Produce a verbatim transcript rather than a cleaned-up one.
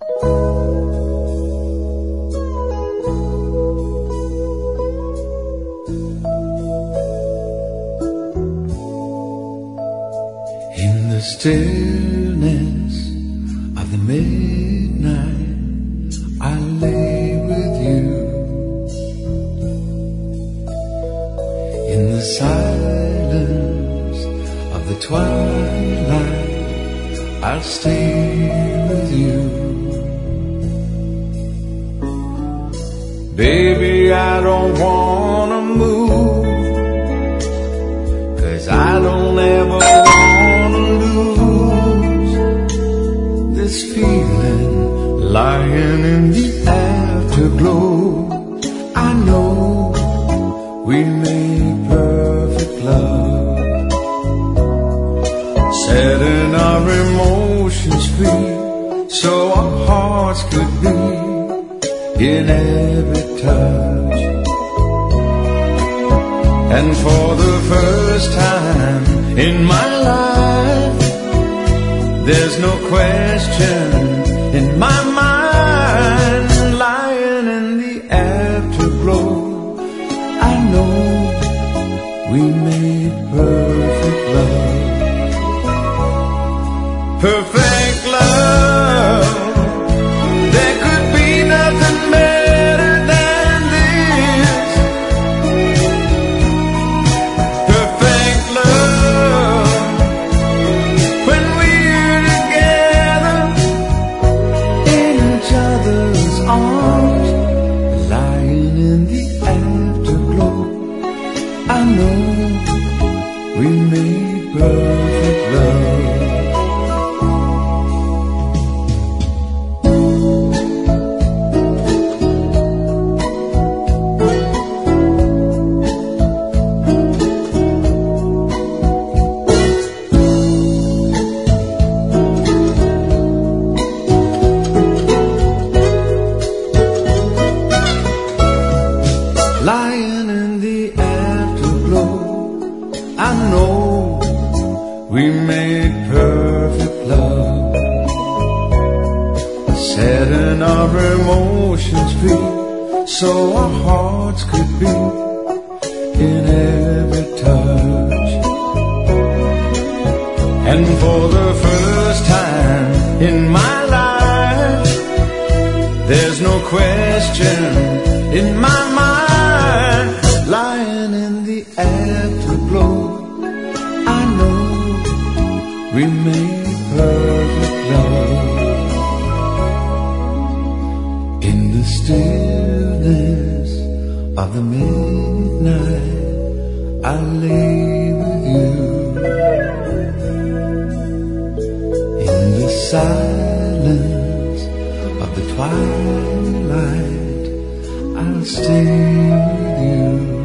In the stillness of the midnight, I lay with you. In the silence of the twilight, I'll stay with you. Baby, I don't wanna move, 'cause I don't ever wanna lose this feeling lying in the afterglow. I know we made perfect love, setting our emotions free, so our hearts could beat in every touch. And for the first time in my life, there's no question in my mind. Lying in the afterglow, I know we made perfect love. Perfect love, there could be nothing better than this. Perfect love, when we're together in each other's arms, lying in the afterglow, I know we made perfect love. Lying in the afterglow, I know we made perfect love, setting our emotions free, so our hearts could beat in every touch. And for the first time in my life, there's no question in my mind. Lying in the afterglow, I know we made perfect love. In the stillness of the midnight, I lay with you. In the silence of the twilight, I'll stay with you.